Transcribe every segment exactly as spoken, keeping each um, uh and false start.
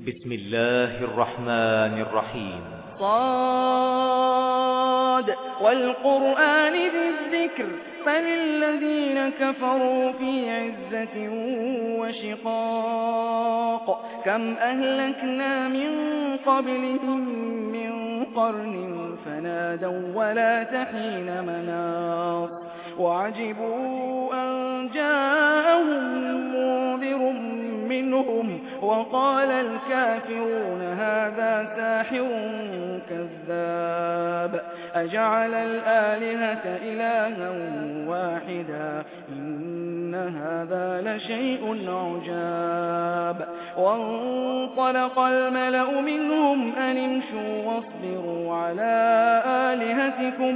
بسم الله الرحمن الرحيم. صاد والقرآن ذي الذكر بل الذين كفروا في عزة وشقاق كم أهلكنا من قبلهم من قرن فنادوا ولا تحين مناص وعجبوا أن جاءهم منذر منهم وقال الكافرون هذا ساحر كذاب أجعل الآلهة إلها واحدا إن هذا لشيء عجاب وانطلق الملأ منهم أن امشوا واصبروا على آلهتكم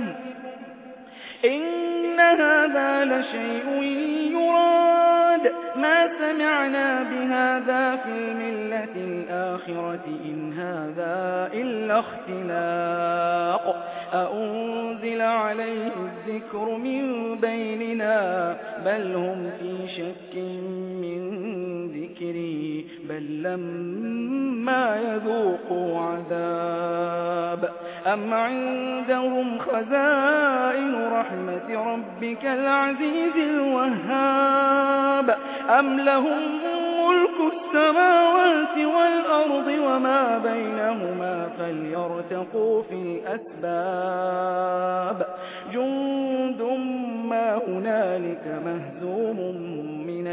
إن هذا لشيء يراد ما سمعنا بهذا في الملة الآخرة إن هذا إلا اختلاق أأنزل عليه الذكر من بيننا بل هم في شك من ذكري بل لما يذوقوا عذاب أم عندهم خزائن رحمة ربك العزيز الوهاب أم لهم ملك السماوات والأرض وما بينهما فليرتقوا في الأسباب جند ما هنالك مهزوم من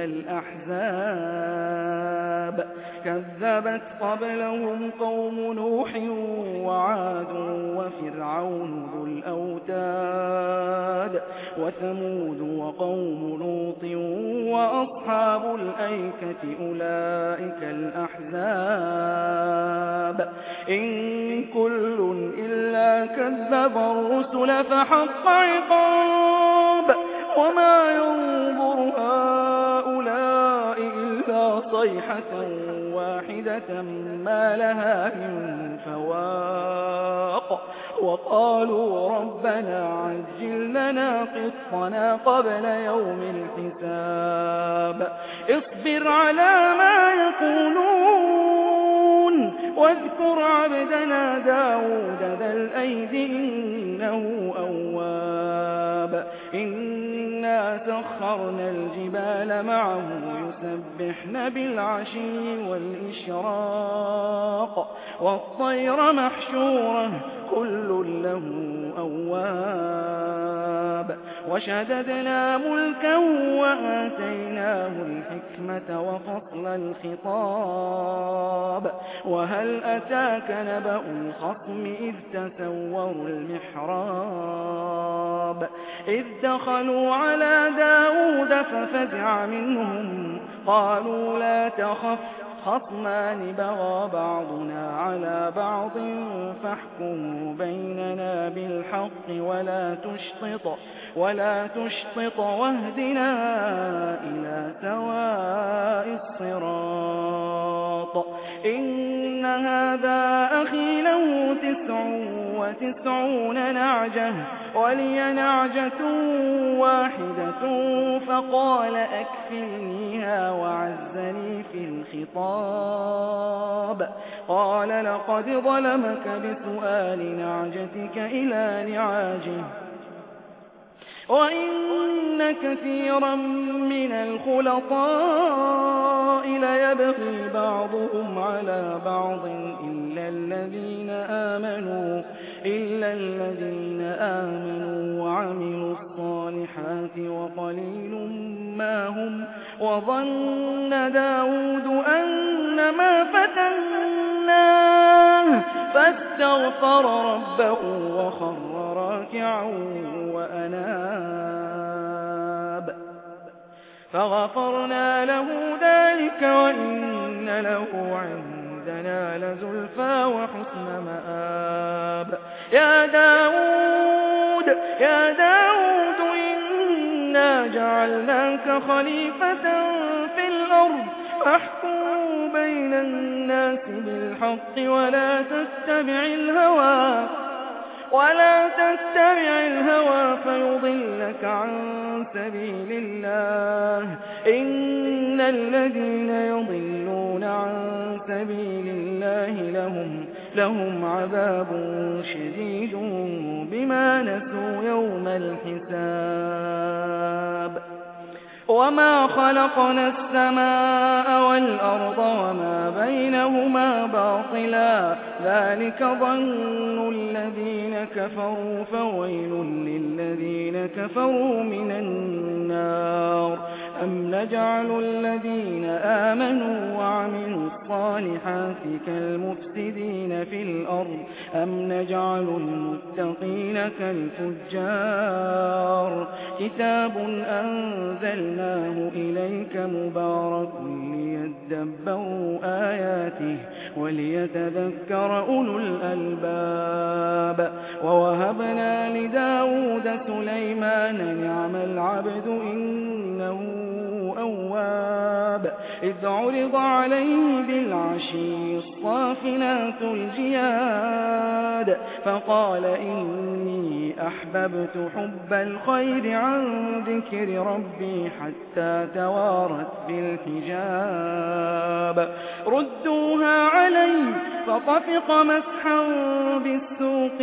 الأحزاب كذبت قبلهم قوم نوح وعاد وفرعون ذو الأوتاد وثمود وقوم لوط وأصحاب الأيكة أولئك الأحزاب إن كل إلا كذب الرسل فحق عقاب وما ينظر هؤلاء إلا صيحة واحدة ما لها من فواق وقالوا ربنا عجل لنا قسطنا قبل يوم الحساب اصبر على ما يقولون واذكر عبدنا داود ذا الأيد إنه أواب إنا سخرنا الجبال معه يسبحن بالعشي والإشراق والطير محشورة كل له أواب وشددنا ملكه وآتيناه الحكمة وفصل الخطاب وهل أتاك نبأ الخصم إذ تسوروا المحراب إذ دخلوا على داود ففزع منهم قالوا لا تخف خصمان بغى بعضنا على بعض فاحكم بيننا بالحق ولا تشطط ولا تشطط واهدنا إلى سواء الصراط إن هذا أخي له تسع وتسعون نعجة ولي نعجة واحدة فقال أكفلنيها وعزني في الخطاب قال لقد ظلمك بسؤال نعجتك إلى نعاجه وإن كثيرا من الخلطاء ليبغي بعضهم على بعض إلا الذين آمنوا إلا الذين آمنوا وعملوا الصالحات وقليل ما هم وظن داود أنما فتناه فاستغفر ربه وخر راكعا وأناب فغفرنا له ذلك وإن له عندنا لزلفى وحسن مآب يا داود يا داود إنا جعلناك خليفة في الأرض فاحكم بين الناس بالحق ولا تتبع الهوى ولا تتبع الهوى فيضلك عن سبيل الله إن الذين يضلون عن سبيل الله لهم لهم عذاب شديد بما نسوا يوم الحساب وما خلقنا السماء والأرض وما بينهما باطلا ذلك ظن الذين كفروا فويل للذين كفروا من النار أم نجعل الذين آمنوا وعملوا الصالحات كالمفسدين في الأرض أم نجعل المتقين كالفجار كتاب أنزلناه إليك مبارك ليدبروا آياته وليتذكر أولو الألباب ووهبنا لداود سليمان نعم العبد إنه أواب إذ عرض عليه بالعشي الصافنات الجياد فقال إني أحببت حب الخير عن ذكر ربي حتى توارت بالحجاب ردوها علي فطفق مسحا بالسوق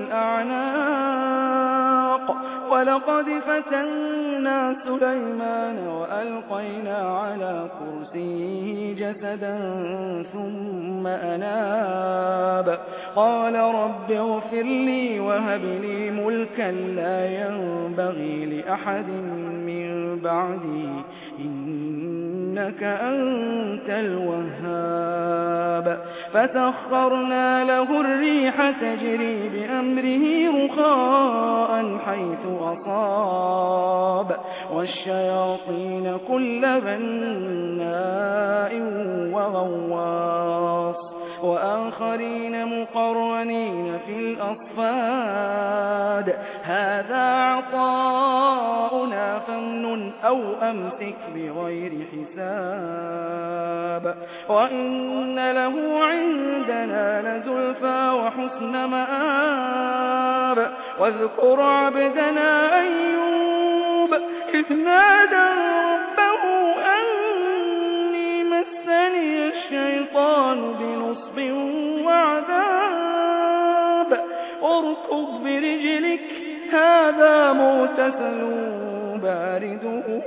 والأعناق ولقد فتنا سليمان وألقينا على كرسيه جسدا ثم أناب قال رب اغفر لي وهب لي ملكا لا ينبغي لأحد من بعدي إنك أنت الوهاب فسخرنا له الريح تجري بأمره رخاء حيث أصاب والشياطين كل بناء وغواص وآخرين مقرنين في الأصفاد هذا عطاؤنا فامنن أو أمسك بغير حساب وإن له عندنا لزلفى وحسن مآب واذكر عبدنا أيوب إذ نادى ربه أني مسني الشيطان بنصب وعذاب اركض برجلك هذا مغتسل بارد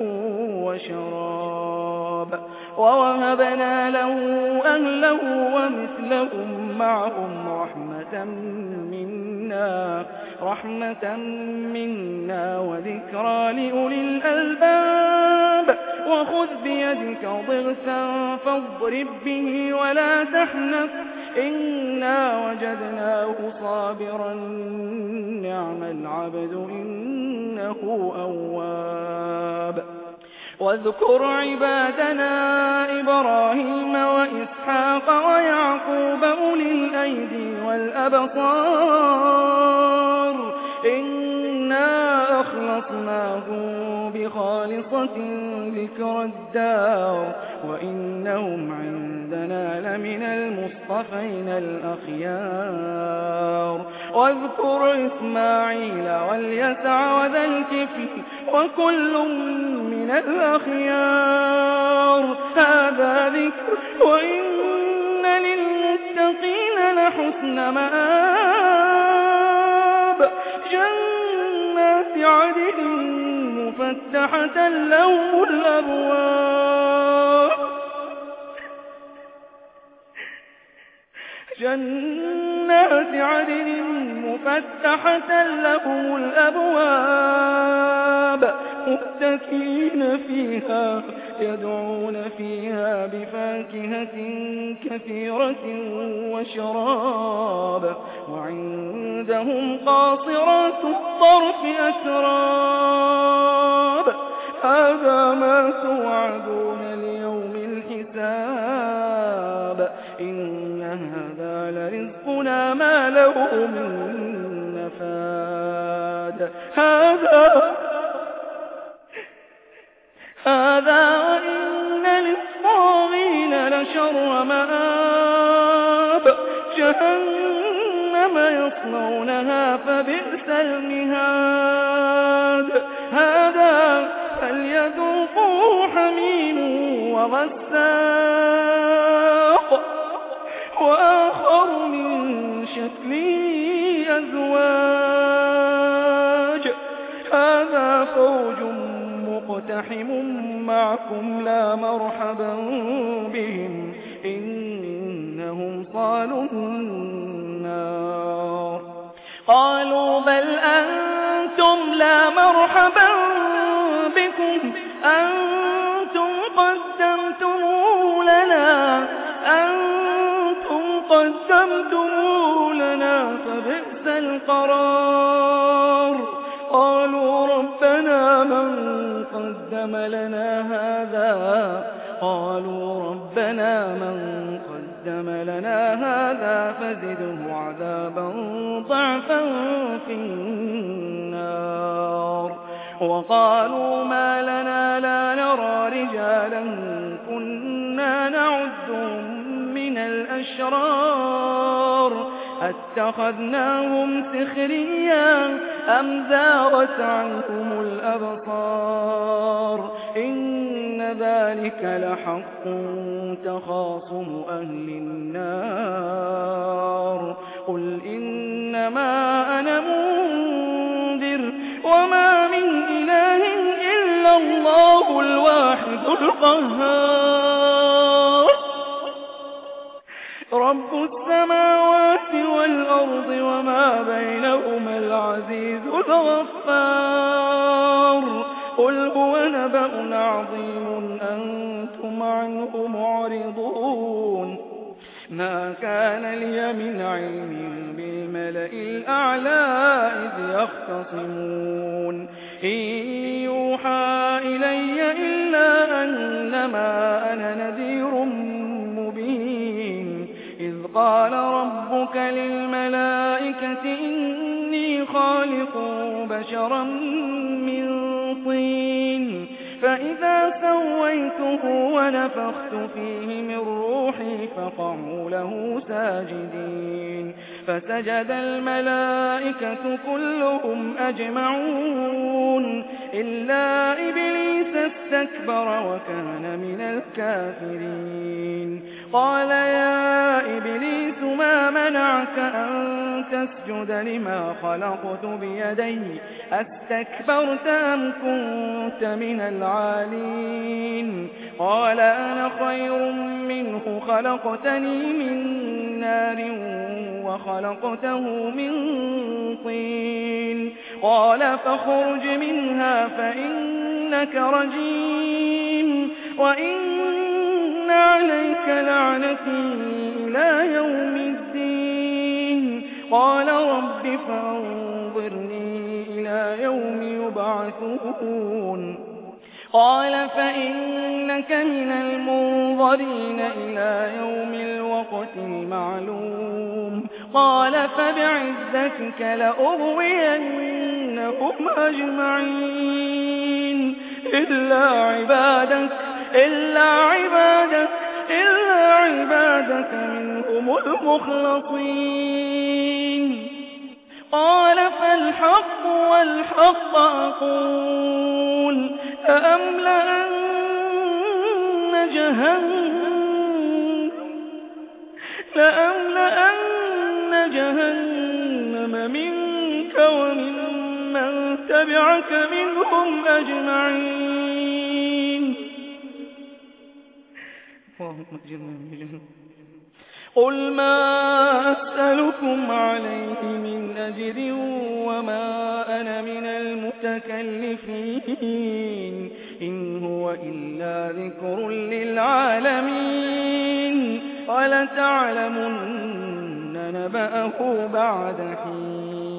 وشراب ووهبنا له أهله ومثلهم معهم رحمة منا رحمة منا وذكرى لأولي الألباب وخذ بيدك ضغثا فاضرب به ولا تحنث إنا وجدناه صابرا نعم العبد إنه أواب واذكر عبادنا إبراهيم وإسحاق ويعقوب أولي الأيدي والأبصار إنا أخلصناهم بخالصة ذكر الدار وإنهم عندنا لمن المصطفين الأخيار واذكر إسماعيل واليسع وذا الكفل وكل من الأخيار هذا ذكر وإن للمتقين لحسن مآب جنات عدن مفتحة لهم الأبواب جنات عدن مفتحة لهم الأبواب متكئين فيها يدعون فيها بفاكهة كثيرة وشراب وعندهم قاصرات الطرف أتراب هذا ما توعدون ليوم الحساب إن هذا لرزقنا ما له من نفاد هذا هذا وإن للطاغين لشر مآب جهنم جهنم يصلونها فبئس المهاد هذا فليذوقوه حميم وغساق وآخر من شكله أزواج هذا فوج مقتحم معكم لا مرحبا بهم إنهم صالوا النار قالوا بل أنتم لا مرحبا بكم أنتم قدمتموه لنا أنتم قدمتموه لنا فبئس القرار قالوا ربنا من قدم لنا هذا قالوا ربنا من قدم لنا هذا فزده عذابا ضعفا في النار وقالوا ما لنا لا نرى رجالا كنا نعدهم من الأشرار أتخذناهم سخريا أم زاغت عنهم الأبصار إن ذلك لحق تخاصم أهل النار قل إنما أنا منذر وما من إله إلا الله الواحد القهار رب السماوات والأرض وما بينهما العزيز الغفار قل هو نبأ عظيم أنتم عنه معرضون ما كان لي من علم بالملأ الأعلى إذ يختصمون إن يوحى إلي إلا أنما أنا نذير مبين إذ قال ربك للملائكة إني خالق بشرا من طين فإذا سويته ونفخت فيه من روحي فقعوا له ساجدين فسجد الملائكة كلهم أجمعون إلا إبليس استكبر وكان من الكافرين قال يا إبليس ما منعك أن تسجد لما خلقت بيدي أستكبرت أم كنت من العالين قال أنا خير منه خلقتني من نار وخلقته من طين قال فاخرج منها فإنك رجيم وإن عليك لعنتي إلى يوم الدين قال رب فانظرني إلى يوم يبعثون قال فإنك من المنظرين إلى يوم الوقت المعلوم قال فبعزتك لأغوينهم أجمعين إلا عبادك إلا عبادك إلا عبادك منهم المخلصين قال فالحق والحق أقول لأملأن جهنم لأملأن جهنم منك وممن تبعك منهم أجمعين قل ما أسألكم عليه من أجر وما أنا من المتكلفين إن هو إلا ذكر للعالمين ولتعلمن نبأه بعد حين